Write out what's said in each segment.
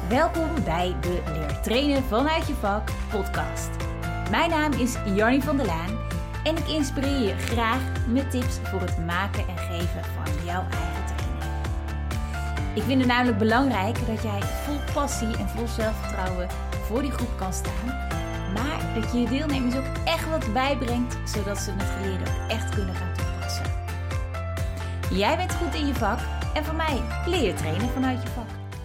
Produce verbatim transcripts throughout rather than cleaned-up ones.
Welkom bij de Leer Trainen vanuit je vak podcast. Mijn naam is Jarnie van der Laan en ik inspireer je graag met tips voor het maken en geven van jouw eigen training. Ik vind het namelijk belangrijk dat jij vol passie en vol zelfvertrouwen voor die groep kan staan, maar dat je je deelnemers ook echt wat bijbrengt, zodat ze het geleerde ook echt kunnen gaan toepassen. Jij bent goed in je vak en van mij leer je trainen vanuit je vak.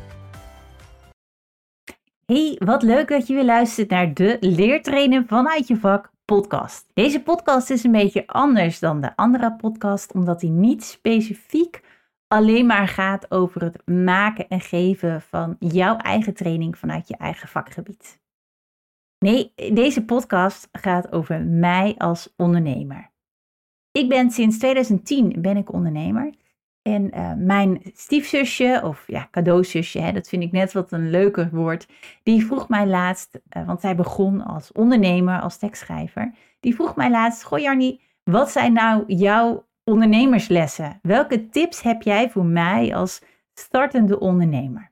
Hey, wat leuk dat je weer luistert naar de Leer Trainen vanuit je vak podcast. Deze podcast is een beetje anders dan de andere podcast, omdat die niet specifiek alleen maar gaat over het maken en geven van jouw eigen training vanuit je eigen vakgebied. Nee, deze podcast gaat over mij als ondernemer. Ik ben sinds twintig tien ben ik ondernemer. En uh, mijn stiefzusje, of ja, cadeauzusje, hè, dat vind ik net wat een leuker woord. Die vroeg mij laatst, uh, want zij begon als ondernemer, als tekstschrijver. Die vroeg mij laatst, goh Jarnie, wat zijn nou jouw ondernemerslessen? Welke tips heb jij voor mij als startende ondernemer?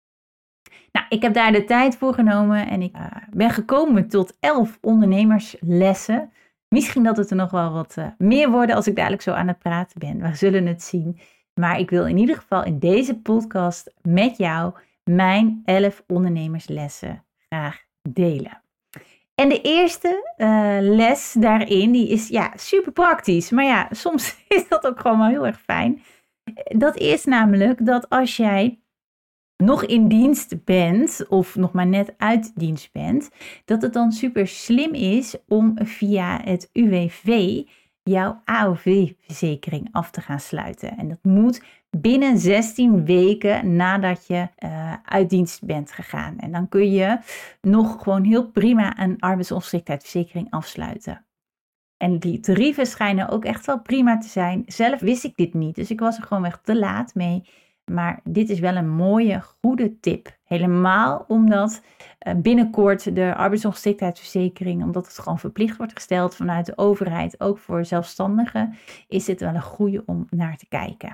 Nou, ik heb daar de tijd voor genomen en ik uh, ben gekomen tot elf ondernemerslessen. Misschien dat het er nog wel wat uh, meer worden als ik dadelijk zo aan het praten ben. We zullen het zien. Maar ik wil in ieder geval in deze podcast met jou mijn elf ondernemerslessen graag delen. En de eerste uh, les daarin, die is ja super praktisch. Maar ja, soms is dat ook gewoon wel heel erg fijn. Dat is namelijk dat als jij nog in dienst bent of nog maar net uit dienst bent, dat het dan super slim is om via het U W V jouw A O V-verzekering af te gaan sluiten. En dat moet binnen zestien weken nadat je uh, uit dienst bent gegaan. En dan kun je nog gewoon heel prima een arbeidsongeschiktheidsverzekering afsluiten. En die tarieven schijnen ook echt wel prima te zijn. Zelf wist ik dit niet, dus ik was er gewoon echt te laat mee. Maar dit is wel een mooie, goede tip. Helemaal omdat uh, binnenkort de arbeidsongeschiktheidsverzekering, omdat het gewoon verplicht wordt gesteld vanuit de overheid, ook voor zelfstandigen, is dit wel een goede om naar te kijken.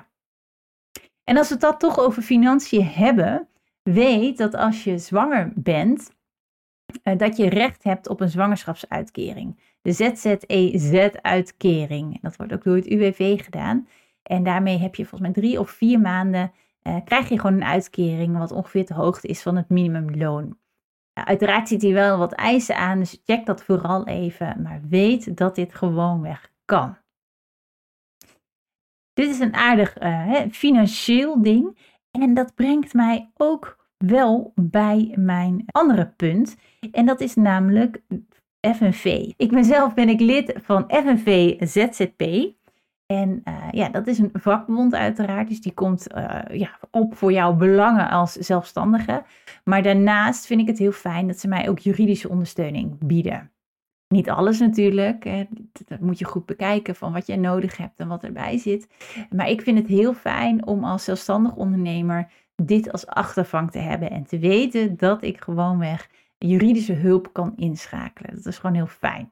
En als we het dan toch over financiën hebben, weet dat als je zwanger bent, uh, dat je recht hebt op een zwangerschapsuitkering. De Z Z E Z-uitkering. Dat wordt ook door het U W V gedaan. En daarmee heb je volgens mij drie of vier maanden, uh, krijg je gewoon een uitkering wat ongeveer de hoogte is van het minimumloon. Uh, uiteraard zit hier wel wat eisen aan, dus check dat vooral even. Maar weet dat dit gewoonweg kan. Dit is een aardig uh, hè, financieel ding. En dat brengt mij ook wel bij mijn andere punt. En dat is namelijk F N V. Ik ben zelf ben ik lid van F N V Z Z P. En uh, ja, dat is een vakbond uiteraard, dus die komt uh, ja, op voor jouw belangen als zelfstandige. Maar daarnaast vind ik het heel fijn dat ze mij ook juridische ondersteuning bieden. Niet alles natuurlijk, hè. Dat moet je goed bekijken van wat jij nodig hebt en wat erbij zit. Maar ik vind het heel fijn om als zelfstandig ondernemer dit als achtervang te hebben en te weten dat ik gewoonweg juridische hulp kan inschakelen. Dat is gewoon heel fijn.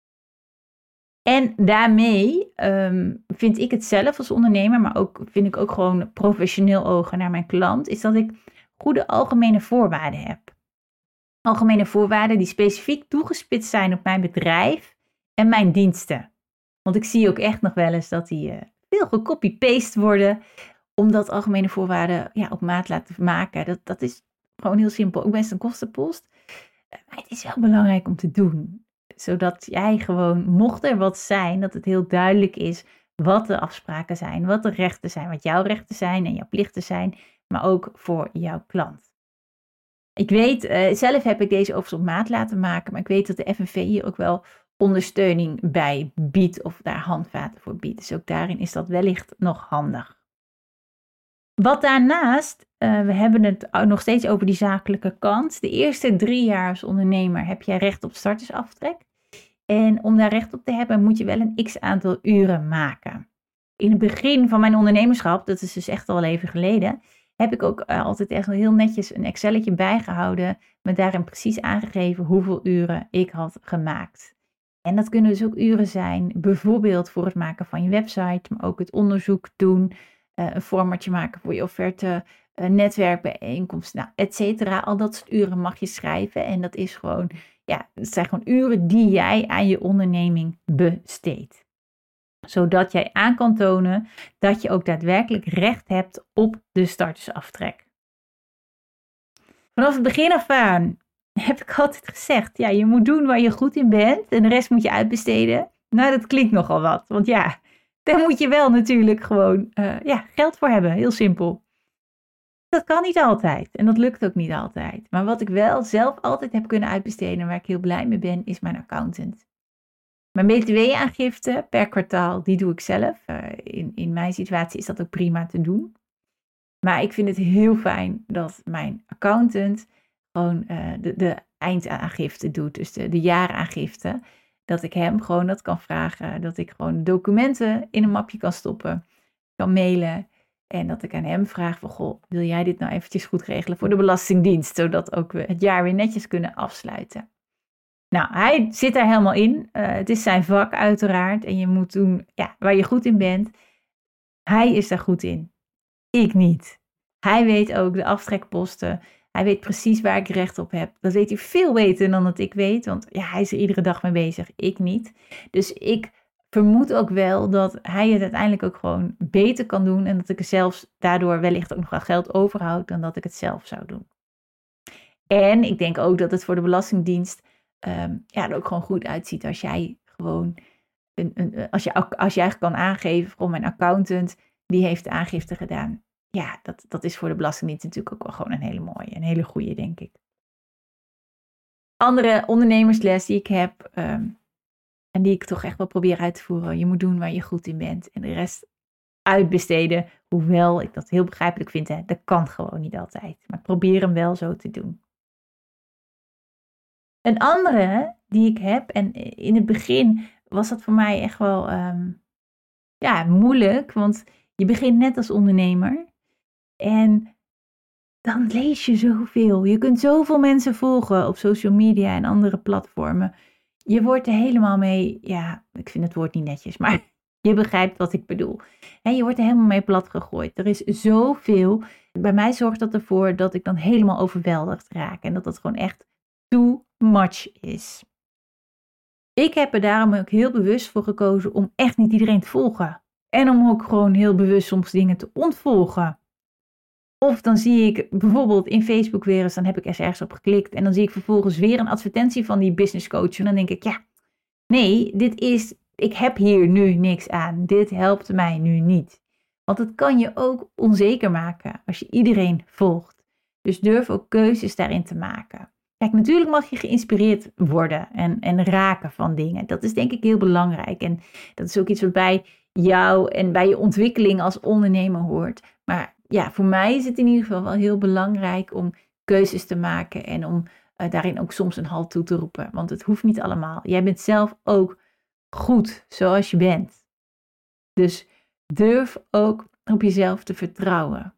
En daarmee um, vind ik het zelf als ondernemer, maar ook vind ik ook gewoon professioneel ogen naar mijn klant, is dat ik goede algemene voorwaarden heb. Algemene voorwaarden die specifiek toegespitst zijn op mijn bedrijf en mijn diensten. Want ik zie ook echt nog wel eens dat die uh, veel gecopy-paste worden, omdat algemene voorwaarden ja, op maat laten maken. Dat, dat is gewoon heel simpel, ook best een kostenpost. Uh, maar het is wel belangrijk om te doen. Zodat jij gewoon, mocht er wat zijn, dat het heel duidelijk is wat de afspraken zijn, wat de rechten zijn, wat jouw rechten zijn en jouw plichten zijn, maar ook voor jouw klant. Ik weet, uh, zelf heb ik deze overigens op maat laten maken, maar ik weet dat de F N V hier ook wel ondersteuning bij biedt of daar handvaten voor biedt. Dus ook daarin is dat wellicht nog handig. Wat daarnaast, uh, we hebben het nog steeds over die zakelijke kant. De eerste drie jaar als ondernemer heb jij recht op startersaftrek. En om daar recht op te hebben moet je wel een x-aantal uren maken. In het begin van mijn ondernemerschap, dat is dus echt al even geleden, heb ik ook uh, altijd echt heel netjes een Excelletje bijgehouden. Met daarin precies aangegeven hoeveel uren ik had gemaakt. En dat kunnen dus ook uren zijn, bijvoorbeeld voor het maken van je website, maar ook het onderzoek doen. Uh, een formatje maken voor je offerte, uh, netwerkbijeenkomsten, nou, et cetera. Al dat soort uren mag je schrijven. En dat is gewoon, ja, het zijn gewoon uren die jij aan je onderneming besteedt. Zodat jij aan kan tonen dat je ook daadwerkelijk recht hebt op de startersaftrek. Vanaf het begin af aan heb ik altijd gezegd, ja, je moet doen waar je goed in bent en de rest moet je uitbesteden. Nou, dat klinkt nogal wat, want ja, daar moet je wel natuurlijk gewoon uh, ja, geld voor hebben, heel simpel. Dat kan niet altijd en dat lukt ook niet altijd. Maar wat ik wel zelf altijd heb kunnen uitbesteden en waar ik heel blij mee ben, is mijn accountant. Mijn B T W-aangifte per kwartaal, die doe ik zelf. Uh, in, in mijn situatie is dat ook prima te doen. Maar ik vind het heel fijn dat mijn accountant gewoon uh, de, de eindaangifte doet. Dus de, de jaaraangifte. Dat ik hem gewoon dat kan vragen. Dat ik gewoon documenten in een mapje kan stoppen. Kan mailen. En dat ik aan hem vraag van, goh, wil jij dit nou eventjes goed regelen voor de Belastingdienst? Zodat ook we het jaar weer netjes kunnen afsluiten. Nou, hij zit daar helemaal in. Uh, het is zijn vak uiteraard. En je moet doen ja, waar je goed in bent. Hij is daar goed in. Ik niet. Hij weet ook de aftrekposten. Hij weet precies waar ik recht op heb. Dat weet hij veel beter dan dat ik weet. Want ja, hij is er iedere dag mee bezig. Ik niet. Dus ik vermoed ook wel dat hij het uiteindelijk ook gewoon beter kan doen. En dat ik er zelfs daardoor wellicht ook nog wel geld overhoud dan dat ik het zelf zou doen. En ik denk ook dat het voor de Belastingdienst um, ja, er ook gewoon goed uitziet als jij gewoon een, een, als, je, als jij kan aangeven, gewoon mijn accountant, die heeft de aangifte gedaan. Ja, dat, dat is voor de Belastingdienst natuurlijk ook wel gewoon een hele mooie, een hele goede, denk ik. Andere ondernemersles die ik heb, um, en die ik toch echt wel probeer uit te voeren. Je moet doen waar je goed in bent. En de rest uitbesteden, hoewel ik dat heel begrijpelijk vind. Hè, dat kan gewoon niet altijd. Maar ik probeer hem wel zo te doen. Een andere die ik heb, en in het begin was dat voor mij echt wel um, ja, moeilijk. Want je begint net als ondernemer. En dan lees je zoveel. Je kunt zoveel mensen volgen op social media en andere platformen. Je wordt er helemaal mee, ja, ik vind het woord niet netjes, maar je begrijpt wat ik bedoel. En je wordt er helemaal mee plat gegooid. Er is zoveel. Bij mij zorgt dat ervoor dat ik dan helemaal overweldigd raak. En dat dat gewoon echt too much is. Ik heb er daarom ook heel bewust voor gekozen om echt niet iedereen te volgen. En om ook gewoon heel bewust soms dingen te ontvolgen. Of dan zie ik bijvoorbeeld in Facebook weer eens, dan heb ik eens ergens op geklikt. En dan zie ik vervolgens weer een advertentie van die business coach. En dan denk ik, ja, nee, dit is, ik heb hier nu niks aan. Dit helpt mij nu niet. Want het kan je ook onzeker maken als je iedereen volgt. Dus durf ook keuzes daarin te maken. Kijk, natuurlijk mag je geïnspireerd worden en, en raken van dingen. Dat is denk ik heel belangrijk. En dat is ook iets wat bij jou en bij je ontwikkeling als ondernemer hoort. Maar ja, voor mij is het in ieder geval wel heel belangrijk om keuzes te maken en om uh, daarin ook soms een halt toe te roepen. Want het hoeft niet allemaal. Jij bent zelf ook goed zoals je bent. Dus durf ook op jezelf te vertrouwen.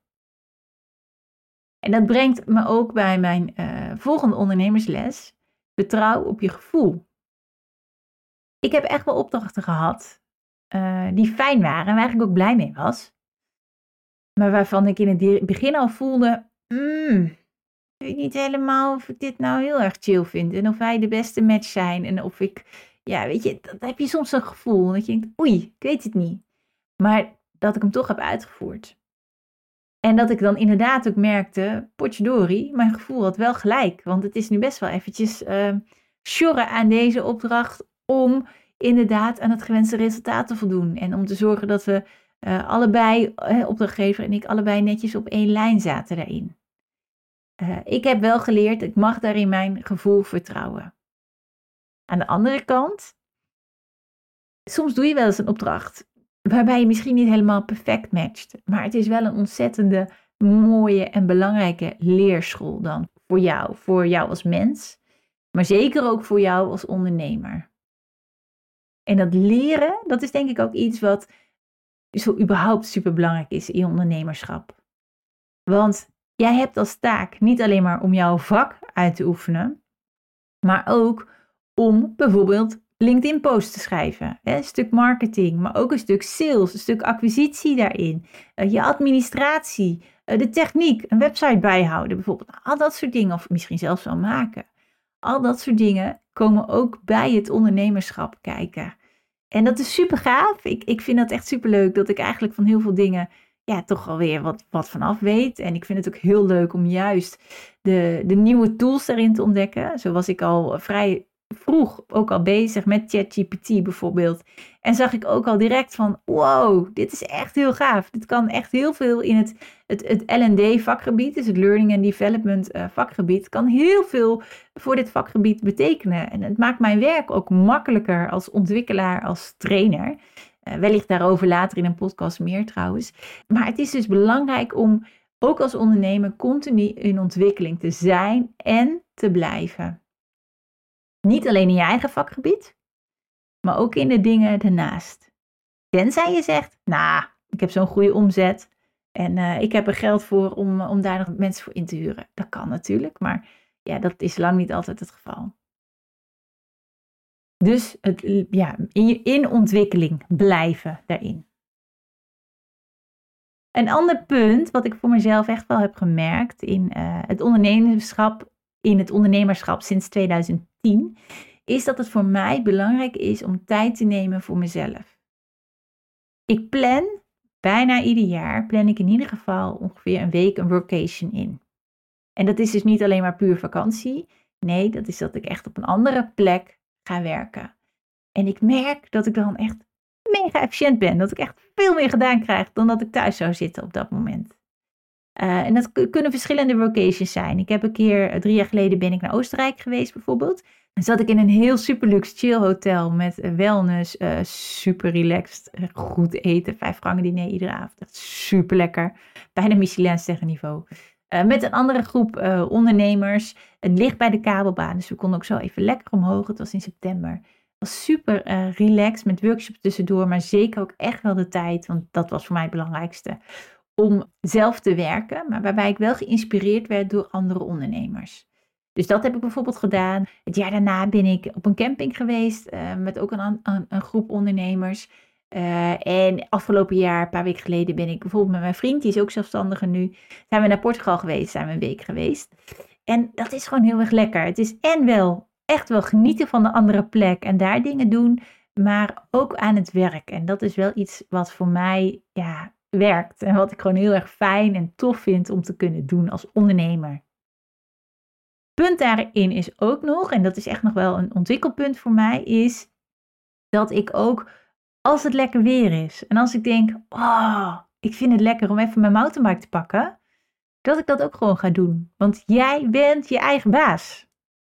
En dat brengt me ook bij mijn uh, volgende ondernemersles. Vertrouw op je gevoel. Ik heb echt wel opdrachten gehad uh, die fijn waren en waar ik ook blij mee was. Maar waarvan ik in het begin al voelde, mm, ik weet niet helemaal of ik dit nou heel erg chill vind. En of wij de beste match zijn. En of ik, ja weet je, dat heb je soms een gevoel. Dat je denkt, oei, ik weet het niet. Maar dat ik hem toch heb uitgevoerd. En dat ik dan inderdaad ook merkte, potjadori, mijn gevoel had wel gelijk. Want het is nu best wel eventjes uh, sjorren aan deze opdracht om inderdaad aan het gewenste resultaat te voldoen. En om te zorgen dat we uh, allebei, uh, opdrachtgever en ik, allebei netjes op één lijn zaten daarin. Uh, ik heb wel geleerd, ik mag daarin mijn gevoel vertrouwen. Aan de andere kant, soms doe je wel eens een opdracht waarbij je misschien niet helemaal perfect matcht. Maar het is wel een ontzettende mooie en belangrijke leerschool dan voor jou. Voor jou als mens, maar zeker ook voor jou als ondernemer. En dat leren, dat is denk ik ook iets wat zo überhaupt super belangrijk is in je ondernemerschap. Want jij hebt als taak niet alleen maar om jouw vak uit te oefenen, maar ook om bijvoorbeeld LinkedIn posts te schrijven. Hè? Een stuk marketing, maar ook een stuk sales, een stuk acquisitie daarin. Uh, je administratie, uh, de techniek, een website bijhouden bijvoorbeeld. Al dat soort dingen, of misschien zelfs wel maken. Al dat soort dingen komen ook bij het ondernemerschap kijken. En dat is super gaaf. Ik, ik vind dat echt super leuk dat ik eigenlijk van heel veel dingen ja, toch alweer wat, wat vanaf weet. En ik vind het ook heel leuk om juist de, de nieuwe tools daarin te ontdekken. Zo was ik al vrij vroeg ook al bezig met ChatGPT bijvoorbeeld. En zag ik ook al direct van, wow, dit is echt heel gaaf. Dit kan echt heel veel in het, het, het L en D vakgebied, dus het Learning and Development uh, vakgebied, kan heel veel voor dit vakgebied betekenen. En het maakt mijn werk ook makkelijker als ontwikkelaar, als trainer. Uh, wellicht daarover later in een podcast meer trouwens. Maar het is dus belangrijk om ook als ondernemer continu in ontwikkeling te zijn en te blijven. Niet alleen in je eigen vakgebied, maar ook in de dingen daarnaast. Tenzij je zegt, nou, ik heb zo'n goede omzet en uh, ik heb er geld voor om, om daar nog mensen voor in te huren. Dat kan natuurlijk, maar ja, dat is lang niet altijd het geval. Dus het, ja, in, in ontwikkeling blijven daarin. Een ander punt wat ik voor mezelf echt wel heb gemerkt in uh, het ondernemerschap, in het ondernemerschap sinds tweeduizend tien, is dat het voor mij belangrijk is om tijd te nemen voor mezelf. Ik plan bijna ieder jaar, plan ik in ieder geval ongeveer een week een workation in. En dat is dus niet alleen maar puur vakantie. Nee, dat is dat ik echt op een andere plek ga werken. En ik merk dat ik dan echt mega efficiënt ben. Dat ik echt veel meer gedaan krijg dan dat ik thuis zou zitten op dat moment. Uh, en dat k- kunnen verschillende workations zijn. Ik heb een keer, drie jaar geleden ben ik naar Oostenrijk geweest bijvoorbeeld. Dan zat ik in een heel super luxe chill hotel met wellness, uh, super relaxed, goed eten, vijf gangen diner iedere avond. Echt super lekker, bijna Michelin-sterren niveau. Uh, met een andere groep uh, ondernemers. Het ligt bij de kabelbaan, dus we konden ook zo even lekker omhoog. Het was in september. Het was super uh, relaxed met workshops tussendoor, maar zeker ook echt wel de tijd, want dat was voor mij het belangrijkste, om zelf te werken, maar waarbij ik wel geïnspireerd werd door andere ondernemers. Dus dat heb ik bijvoorbeeld gedaan. Het jaar daarna ben ik op een camping geweest uh, met ook een, een, een groep ondernemers. Uh, en afgelopen jaar, een paar weken geleden, ben ik bijvoorbeeld met mijn vriend, die is ook zelfstandige nu, zijn we naar Portugal geweest, zijn we een week geweest. En dat is gewoon heel erg lekker. Het is en wel echt wel genieten van de andere plek en daar dingen doen, maar ook aan het werk. En dat is wel iets wat voor mij ja, werkt en wat ik gewoon heel erg fijn en tof vind om te kunnen doen als ondernemer. Punt daarin is ook nog, en dat is echt nog wel een ontwikkelpunt voor mij, is dat ik ook, als het lekker weer is en als ik denk, oh, ik vind het lekker om even mijn mountainbike te pakken, dat ik dat ook gewoon ga doen. Want jij bent je eigen baas.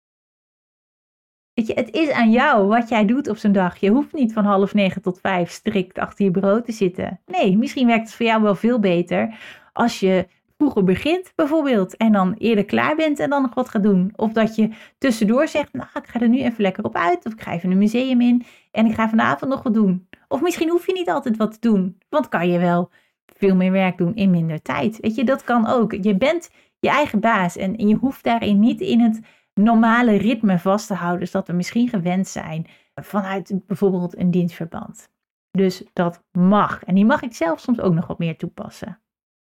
Weet je, het is aan jou wat jij doet op zo'n dag. Je hoeft niet van half negen tot vijf strikt achter je bureau te zitten. Nee, misschien werkt het voor jou wel veel beter als je vroeger begint bijvoorbeeld en dan eerder klaar bent en dan nog wat gaat doen. Of dat je tussendoor zegt, nou ik ga er nu even lekker op uit of ik ga even een museum in en ik ga vanavond nog wat doen. Of misschien hoef je niet altijd wat te doen, want kan je wel veel meer werk doen in minder tijd. Weet je, dat kan ook. Je bent je eigen baas en, en je hoeft daarin niet in het normale ritme vast te houden, dus dat we misschien gewend zijn vanuit bijvoorbeeld een dienstverband. Dus dat mag. En die mag ik zelf soms ook nog wat meer toepassen.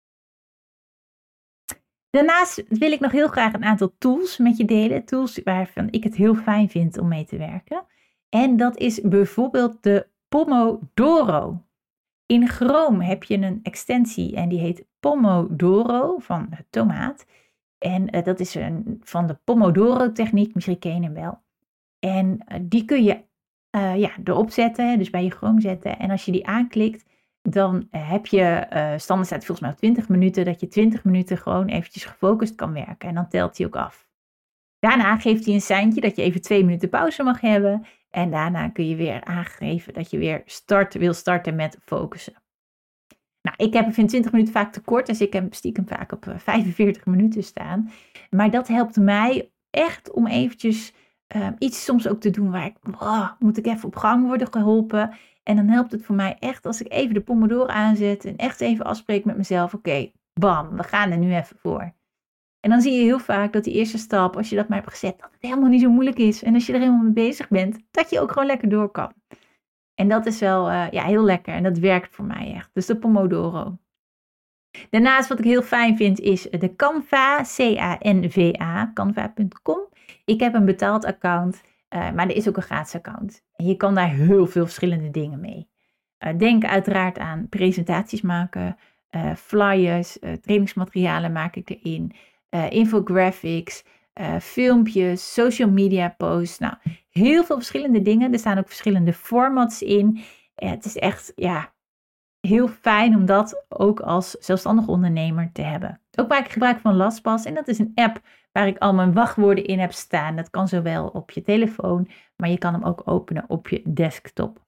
Daarnaast wil ik nog heel graag een aantal tools met je delen. Tools waarvan ik het heel fijn vind om mee te werken. En dat is bijvoorbeeld de Pomodoro. In Chrome heb je een extensie en die heet Pomodoro van tomaat. En uh, dat is een, van de Pomodoro-techniek, misschien ken je hem wel. En uh, die kun je uh, ja, erop zetten, dus bij je Chrome zetten. En als je die aanklikt, dan uh, heb je, uh, standaard staat volgens mij op twintig minuten, dat je twintig minuten gewoon eventjes gefocust kan werken. En dan telt hij ook af. Daarna geeft hij een seintje dat je even twee minuten pauze mag hebben. En daarna kun je weer aangeven dat je weer start, wil starten met focussen. Nou, ik heb, vind twintig minuten vaak te kort, dus ik heb stiekem vaak op vijfenveertig minuten staan. Maar dat helpt mij echt om eventjes uh, iets soms ook te doen waar ik, oh, moet ik even op gang worden geholpen. En dan helpt het voor mij echt als ik even de Pomodoro aanzet en echt even afspreek met mezelf. Oké, okay, bam, we gaan er nu even voor. En dan zie je heel vaak dat die eerste stap, als je dat maar hebt gezet, dat het helemaal niet zo moeilijk is. En als je er helemaal mee bezig bent, dat je ook gewoon lekker door kan. En dat is wel uh, ja, heel lekker en dat werkt voor mij echt. Dus de Pomodoro. Daarnaast wat ik heel fijn vind is de Canva, C A N V A, canva punt com. Ik heb een betaald account, uh, maar er is ook een gratis account. En je kan daar heel veel verschillende dingen mee. Uh, denk uiteraard aan presentaties maken, uh, flyers, uh, trainingsmaterialen maak ik erin, uh, infographics, uh, filmpjes, social media posts. Nou, heel veel verschillende dingen. Er staan ook verschillende formats in. Uh, het is echt, ja, heel fijn om dat ook als zelfstandig ondernemer te hebben. Ook maak ik gebruik van LastPass en dat is een app waar ik al mijn wachtwoorden in heb staan. Dat kan zowel op je telefoon, maar je kan hem ook openen op je desktop.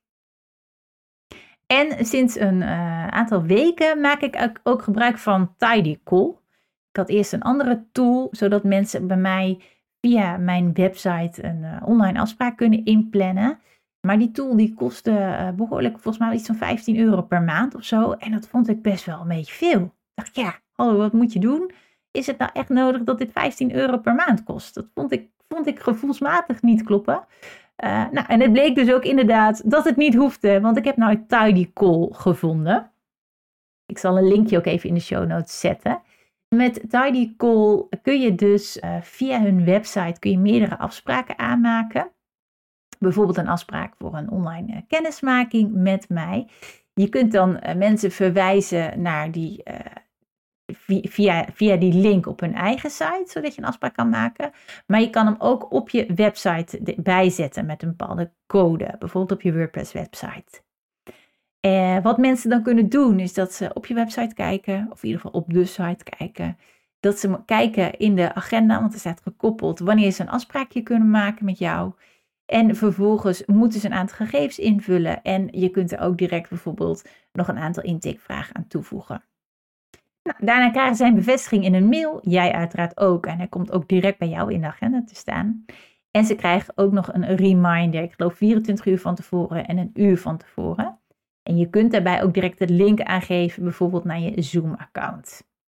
En sinds een uh, aantal weken maak ik ook, ook gebruik van Tidycall. Ik had eerst een andere tool, zodat mensen bij mij via mijn website een uh, online afspraak kunnen inplannen. Maar die tool die kostte uh, behoorlijk, volgens mij iets van vijftien euro per maand of zo. En dat vond ik best wel een beetje veel. Ik dacht, ja, hallo, wat moet je doen? Is het nou echt nodig dat dit vijftien euro per maand kost? Dat vond ik, vond ik gevoelsmatig niet kloppen. Uh, nou, en het bleek dus ook inderdaad dat het niet hoefde, want ik heb nou Tidycall gevonden. Ik zal een linkje ook even in de show notes zetten. Met Tidycall kun je dus uh, via hun website kun je meerdere afspraken aanmaken. Bijvoorbeeld een afspraak voor een online uh, kennismaking met mij. Je kunt dan uh, mensen verwijzen naar die, uh, via, via die link op hun eigen site, zodat je een afspraak kan maken. Maar je kan hem ook op je website bijzetten met een bepaalde code. Bijvoorbeeld op je WordPress website. Uh, wat mensen dan kunnen doen is dat ze op je website kijken, of in ieder geval op de site kijken. Dat ze kijken in de agenda, want er staat gekoppeld wanneer ze een afspraakje kunnen maken met jou. En vervolgens moeten ze een aantal gegevens invullen. En je kunt er ook direct bijvoorbeeld nog een aantal intakevragen aan toevoegen. Nou, daarna krijgen zij een bevestiging in een mail. Jij uiteraard ook. En hij komt ook direct bij jou in de agenda te staan. En ze krijgen ook nog een reminder. Ik geloof vierentwintig uur van tevoren en een uur van tevoren. En je kunt daarbij ook direct de link aangeven, bijvoorbeeld naar je Zoom-account.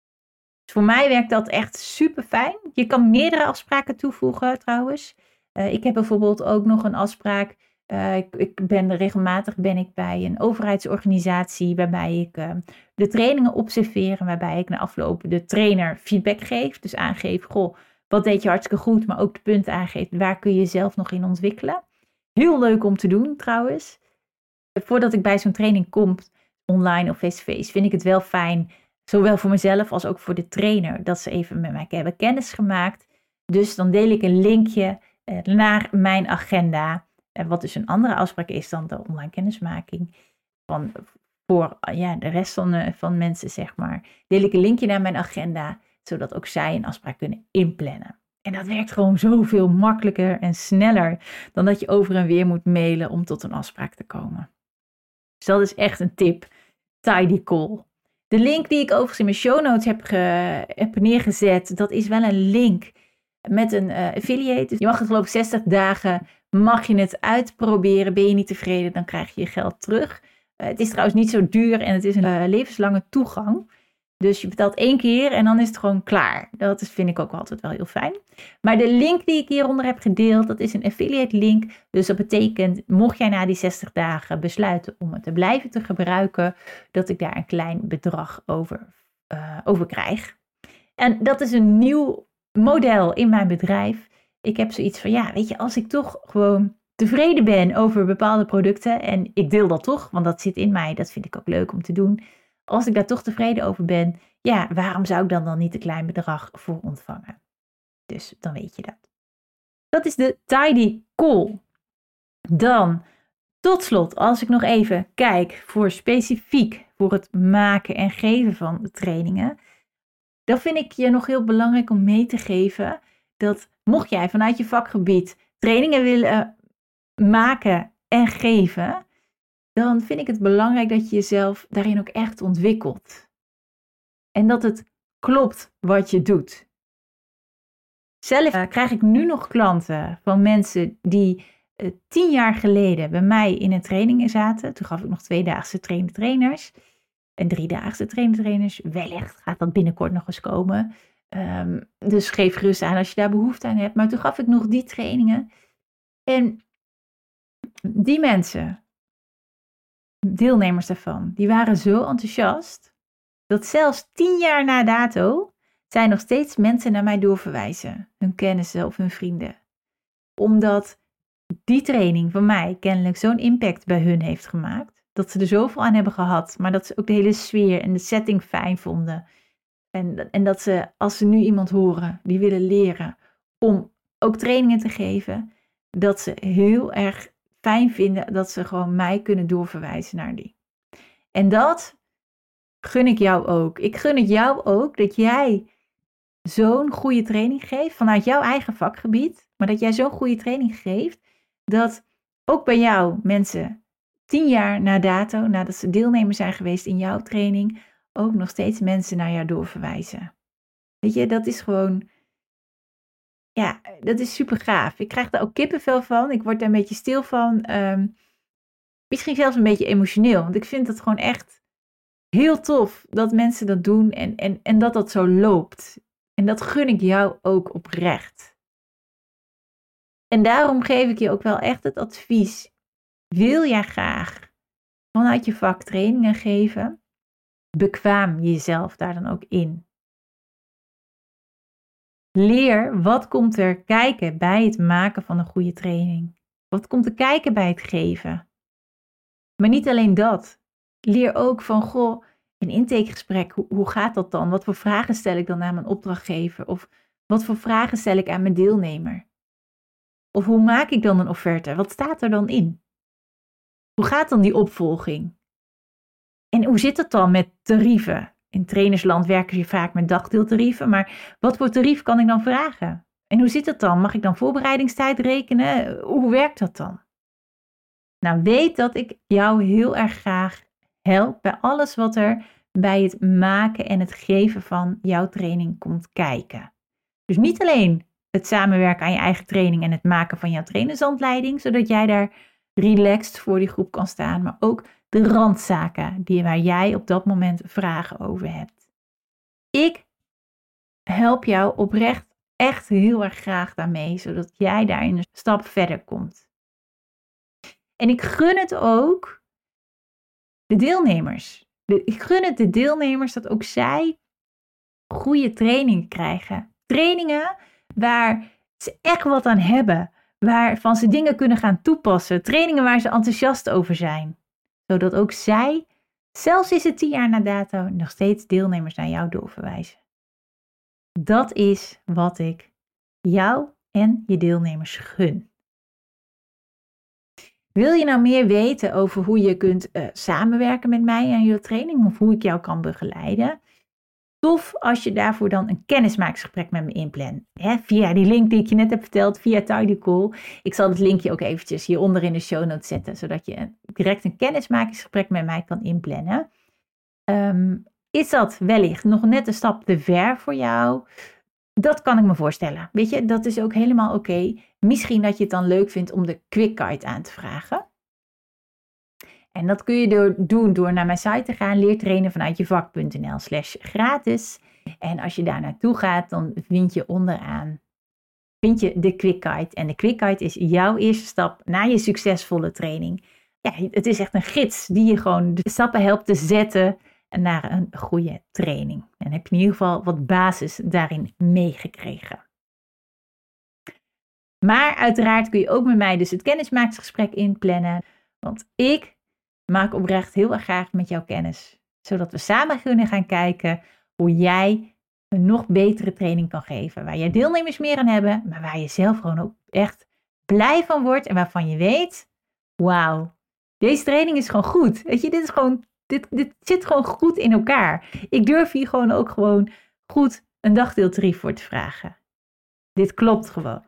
Dus voor mij werkt dat echt super fijn. Je kan meerdere afspraken toevoegen trouwens. Uh, ik heb bijvoorbeeld ook nog een afspraak. Uh, ik, ik ben regelmatig ben ik bij een overheidsorganisatie waarbij ik uh, de trainingen observeer en waarbij ik na afloop de trainer feedback geef. Dus aangeef, goh, wat deed je hartstikke goed, maar ook de punten aangeeft, waar kun je jezelf nog in ontwikkelen. Heel leuk om te doen trouwens. Voordat ik bij zo'n training kom, online of face-to-face, vind ik het wel fijn, zowel voor mezelf als ook voor de trainer, dat ze even met mij hebben kennis gemaakt. Dus dan deel ik een linkje uh, naar mijn agenda, uh, wat dus een andere afspraak is dan de online kennismaking van, voor uh, ja, de rest van, uh, van mensen, zeg maar. Deel ik een linkje naar mijn agenda, zodat ook zij een afspraak kunnen inplannen. En dat werkt gewoon zoveel makkelijker en sneller dan dat je over en weer moet mailen om tot een afspraak te komen. Dus dat is echt een tip. Tidycall. De link die ik overigens in mijn show notes heb, ge, heb neergezet, dat is wel een link met een uh, affiliate. Dus je mag het geloof ik zestig dagen, mag je het uitproberen. Ben je niet tevreden, dan krijg je je geld terug. Uh, het is trouwens niet zo duur en het is een uh, levenslange toegang. Dus je betaalt één keer en dan is het gewoon klaar. Dat is, vind ik ook altijd wel heel fijn. Maar de link die ik hieronder heb gedeeld, dat is een affiliate link. Dus dat betekent, mocht jij na die zestig dagen besluiten om het te blijven te gebruiken, dat ik daar een klein bedrag over, uh, over krijg. En dat is een nieuw model in mijn bedrijf. Ik heb zoiets van, ja, weet je, als ik toch gewoon tevreden ben over bepaalde producten, en ik deel dat toch, want dat zit in mij, dat vind ik ook leuk om te doen. Als ik daar toch tevreden over ben, ja, waarom zou ik dan dan niet een klein bedrag voor ontvangen? Dus dan weet je dat. Dat is de Tidycall. Dan, tot slot, als ik nog even kijk voor specifiek voor het maken en geven van de trainingen, dan vind ik je nog heel belangrijk om mee te geven dat mocht jij vanuit je vakgebied trainingen willen maken en geven, dan vind ik het belangrijk dat je jezelf daarin ook echt ontwikkelt. En dat het klopt wat je doet. Zelf uh, krijg ik nu nog klanten van mensen die uh, tien jaar geleden bij mij in een training zaten. Toen gaf ik nog tweedaagse trainer-trainers en driedaagse trainer-trainers. Wellicht gaat dat binnenkort nog eens komen. Um, dus geef gerust aan als je daar behoefte aan hebt. Maar toen gaf ik nog die trainingen. En die mensen, deelnemers daarvan, die waren zo enthousiast, dat zelfs tien jaar na dato zijn nog steeds mensen naar mij doorverwijzen. Hun kennissen of hun vrienden. Omdat die training van mij kennelijk zo'n impact bij hun heeft gemaakt. Dat ze er zoveel aan hebben gehad. Maar dat ze ook de hele sfeer en de setting fijn vonden. En, en dat ze, als ze nu iemand horen die willen leren om ook trainingen te geven, dat ze heel erg fijn vinden dat ze gewoon mij kunnen doorverwijzen naar die. En dat gun ik jou ook. Ik gun het jou ook dat jij zo'n goede training geeft vanuit jouw eigen vakgebied, maar dat jij zo'n goede training geeft, dat ook bij jou mensen tien jaar na dato, nadat ze deelnemer zijn geweest in jouw training, ook nog steeds mensen naar jou doorverwijzen. Weet je, dat is gewoon, ja, dat is super gaaf. Ik krijg daar ook kippenvel van. Ik word daar een beetje stil van. Um, misschien zelfs een beetje emotioneel, want ik vind het gewoon echt heel tof dat mensen dat doen en, en, en dat dat zo loopt. En dat gun ik jou ook oprecht. En daarom geef ik je ook wel echt het advies. Wil jij graag vanuit je vak trainingen geven? Bekwaam jezelf daar dan ook in. Leer wat komt er kijken bij het maken van een goede training. Wat komt er kijken bij het geven. Maar niet alleen dat. Leer ook van, goh, een intakegesprek, hoe, hoe gaat dat dan? Wat voor vragen stel ik dan aan mijn opdrachtgever? Of wat voor vragen stel ik aan mijn deelnemer? Of hoe maak ik dan een offerte? Wat staat er dan in? Hoe gaat dan die opvolging? En hoe zit het dan met tarieven? In trainersland werken ze vaak met dagdeeltarieven, maar wat voor tarief kan ik dan vragen? En hoe zit het dan? Mag ik dan voorbereidingstijd rekenen? Hoe werkt dat dan? Nou, weet dat ik jou heel erg graag help bij alles wat er bij het maken en het geven van jouw training komt kijken. Dus niet alleen het samenwerken aan je eigen training en het maken van jouw trainershandleiding, zodat jij daar relaxed voor die groep kan staan, maar ook de randzaken die, waar jij op dat moment vragen over hebt. Ik help jou oprecht echt heel erg graag daarmee, zodat jij daarin een stap verder komt. En ik gun het ook de deelnemers. Ik gun het de deelnemers dat ook zij goede trainingen krijgen. Trainingen waar ze echt wat aan hebben. Waarvan ze dingen kunnen gaan toepassen. Trainingen waar ze enthousiast over zijn. Zodat ook zij, zelfs is het tien jaar na dato, nog steeds deelnemers naar jou doorverwijzen. Dat is wat ik jou en je deelnemers gun. Wil je nou meer weten over hoe je kunt uh, samenwerken met mij aan je training of hoe ik jou kan begeleiden? Tof als je daarvoor dan een kennismakingsgesprek met me inplant. Hè, via die link die ik je net heb verteld, via Tidycall. Ik zal het linkje ook eventjes hieronder in de show notes zetten, zodat je direct een kennismakingsgesprek met mij kan inplannen. Um, is dat wellicht nog net een stap te ver voor jou? Dat kan ik me voorstellen. Weet je, dat is ook helemaal oké. Okay. Misschien dat je het dan leuk vindt om de Quick Guide aan te vragen. En dat kun je door, doen door naar mijn site te gaan, leertrainenvanuitjevak.nl slash gratis. En als je daar naartoe gaat, dan vind je onderaan vind je de Quick Guide. En de Quick Guide is jouw eerste stap naar je succesvolle training. Ja, het is echt een gids die je gewoon de stappen helpt te zetten naar een goede training. En dan heb je in ieder geval wat basis daarin meegekregen. Maar uiteraard kun je ook met mij dus het kennismakingsgesprek inplannen. Want ik maak oprecht heel erg graag met jou kennis. Zodat we samen kunnen gaan kijken hoe jij een nog betere training kan geven. Waar je deelnemers meer aan hebben, maar waar je zelf gewoon ook echt blij van wordt. En waarvan je weet, wauw, deze training is gewoon goed. Weet je, dit is gewoon, dit, dit zit gewoon goed in elkaar. Ik durf hier gewoon ook gewoon goed een dagdeeltarief voor te vragen. Dit klopt gewoon.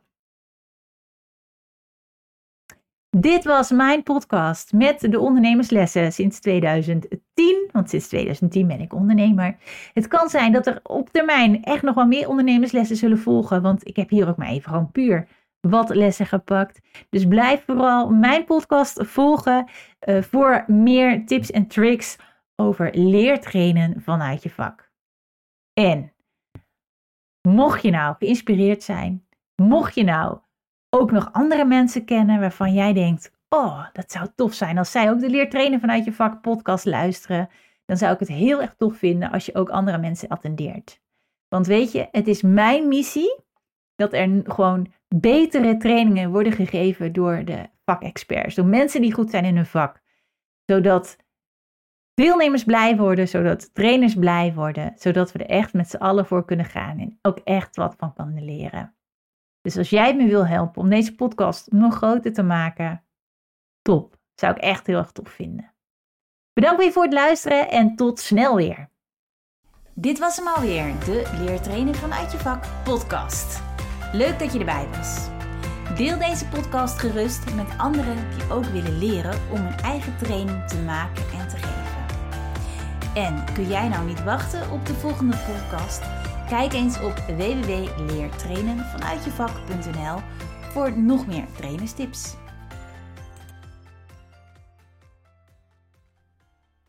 Dit was mijn podcast met de ondernemerslessen sinds tweeduizend tien. Want sinds tweeduizend tien ben ik ondernemer. Het kan zijn dat er op termijn echt nog wel meer ondernemerslessen zullen volgen. Want ik heb hier ook maar even gewoon puur wat lessen gepakt. Dus blijf vooral mijn podcast volgen uh, voor meer tips en tricks over leertrainen vanuit je vak. En Mocht je nou geïnspireerd zijn, mocht je nou ook nog andere mensen kennen waarvan jij denkt, oh, dat zou tof zijn als zij ook de Leer Trainen vanuit je vak podcast luisteren, dan zou ik het heel erg tof vinden als je ook andere mensen attendeert. Want weet je, het is mijn missie dat er gewoon betere trainingen worden gegeven door de vakexperts, door mensen die goed zijn in hun vak, zodat deelnemers blij worden, zodat trainers blij worden, zodat we er echt met z'n allen voor kunnen gaan en ook echt wat van kunnen leren. Dus als jij me wil helpen om deze podcast nog groter te maken, top. Zou ik echt heel erg tof vinden. Bedankt weer voor het luisteren en tot snel weer. Dit was hem alweer, de Leer Trainen vanuit je vak podcast. Leuk dat je erbij was. Deel deze podcast gerust met anderen die ook willen leren om hun eigen training te maken en te geven. En kun jij nou niet wachten op de volgende podcast? Kijk eens op w w w punt leertrainenvanuitjevak punt n l voor nog meer trainerstips.